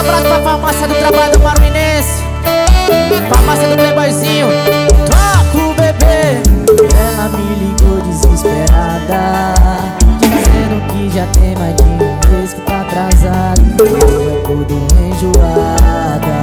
abraço pra farmácia do trabalho maruinense, farmácia do Playboyzinho. Troca o bebê. Ela me ligou desesperada, dizendo que já tem mais de um mês que tá atrasado. Eu acordou enjoada.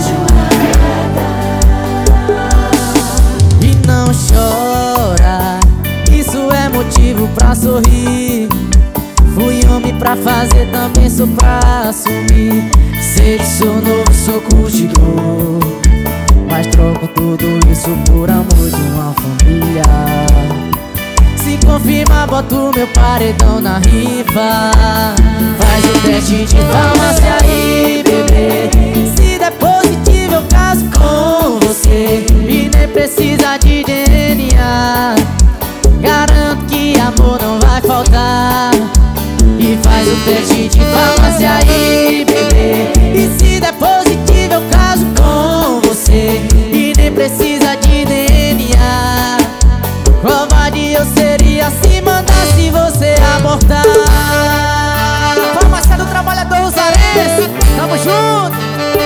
E não chora, isso é motivo pra sorrir. Fui homem pra fazer, também sou pra assumir. Sei que sou novo, sou curtidor, mas troco tudo isso por amor de uma família. Se confirma, boto meu paredão na rifa. Faz o teste de farmácia aí, bebê. Se der positivo, eu caso com você. E nem precisa de DNA. Garanto que amor não vai faltar. E faz o teste de farmácia aí, bebê. E se der positivo, eu caso com você. E nem precisa de DNA. Covarde eu seria se mandasse você abortar. Farmácia do Trabalhador Usarense, tamo junto.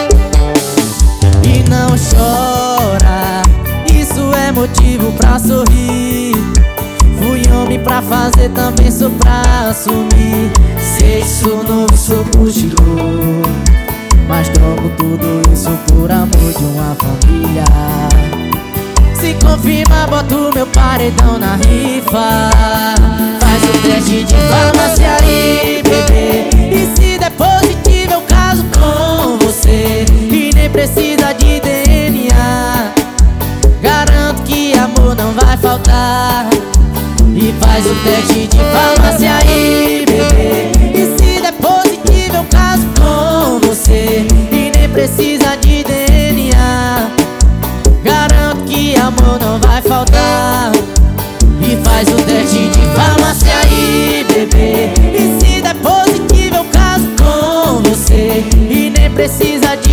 E não chora, isso é motivo pra sorrir. Fui homem pra fazer, também sou pra assumir. Sei que sou novo, sou curtidor, mas troco tudo isso por amor de uma família. Se confirma, boto meu paredão na rifa. Faz o teste de farmácia aí, bebê. E se der positivo, eu caso com você. E nem precisa de DNA. Garanto que amor não vai faltar. E faz o teste de farmácia aí, bebê. E se der positivo, eu caso com você. E nem precisa de DNA. Garanto que amor não vai faltar. E faz o teste de farmácia aí, bebê. E se der positivo, eu caso com você. E nem precisa de